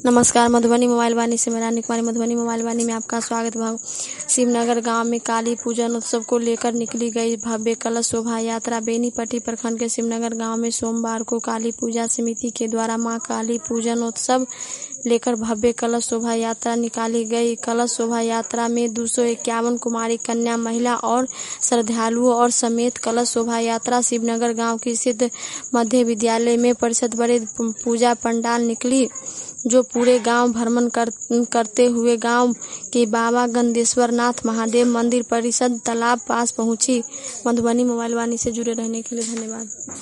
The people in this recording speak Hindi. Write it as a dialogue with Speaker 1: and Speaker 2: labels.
Speaker 1: नमस्कार। मधुबनी मोबाइल वाणी से मैं रानी कुमारी। मधुबनी मोबाइल वाणी में आपका स्वागत भाव। शिवनगर गांव में काली पूजन उत्सव को लेकर निकली गई भव्य कलश शोभा यात्रा। बेनीपट्टी प्रखंड के शिवनगर गांव में सोमवार को काली पूजा समिति के द्वारा मां काली पूजन उत्सव लेकर भव्य कलश शोभा यात्रा निकाली गई। कलश शोभा यात्रा में 251 कुमारी कन्या महिला और श्रद्धालुओं और समेत कलश शोभा यात्रा शिवनगर गांव की सिद्ध मध्य विद्यालय में परिषद बड़े पूजा पंडाल निकली, जो पूरे गांव भ्रमण करते हुए गांव के बाबा गंदेश्वर नाथ महादेव मंदिर परिषद तालाब पास पहुंची। मधुबनी मोबाइल वाणी से जुड़े रहने के लिए धन्यवाद।